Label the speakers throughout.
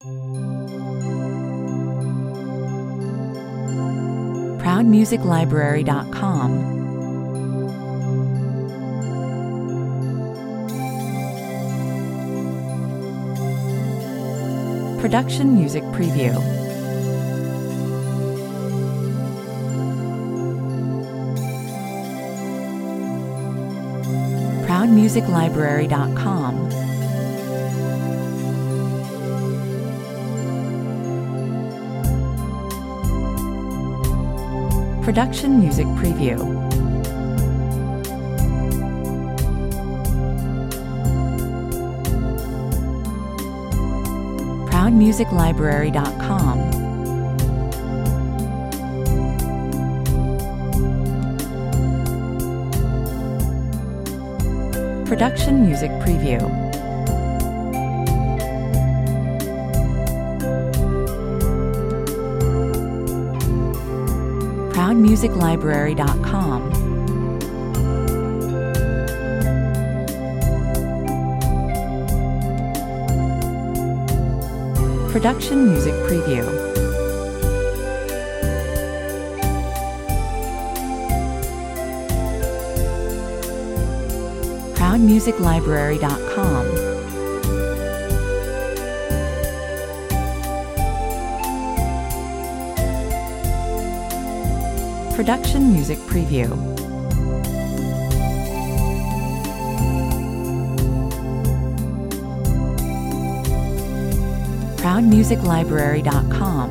Speaker 1: ProudMusicLibrary.com. Production Music Preview. ProudMusicLibrary.com. Production Music Preview. ProudMusicLibrary.com. Production Music Preview. ProudMusicLibrary.com. Production Music Preview. ProudMusicLibrary.com. Production Music Preview. ProudMusicLibrary.com.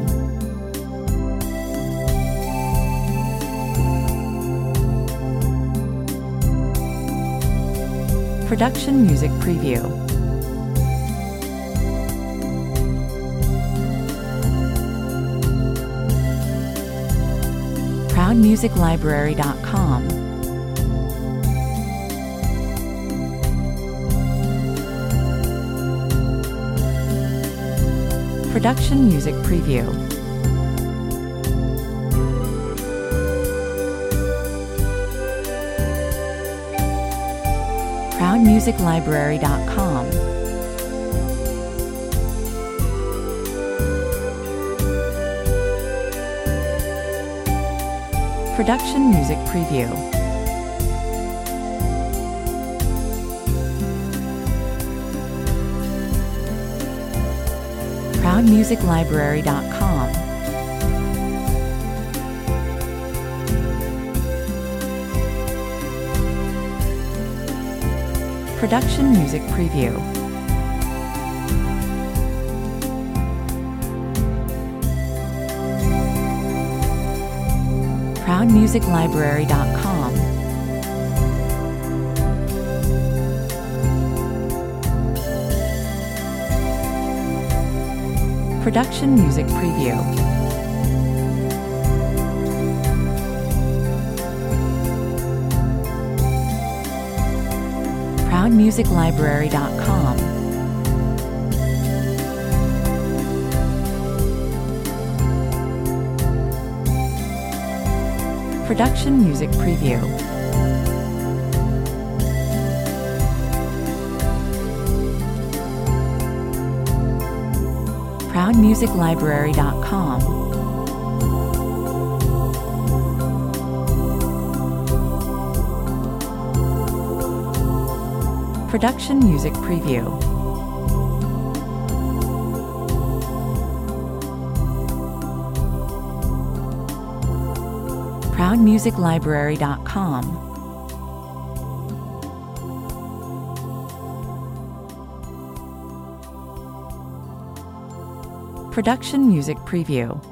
Speaker 1: Production Music Preview. ProudMusicLibrary.com. Production Music Preview. ProudMusicLibrary.com. Production Music Preview. ProudMusicLibrary.com. Production Music Preview. ProudMusicLibrary.com. Production Music Preview. ProudMusicLibrary.com. Production Music Preview. ProudMusicLibrary.com. Production Music Preview. ProudMusicLibrary.com. Production Music Preview.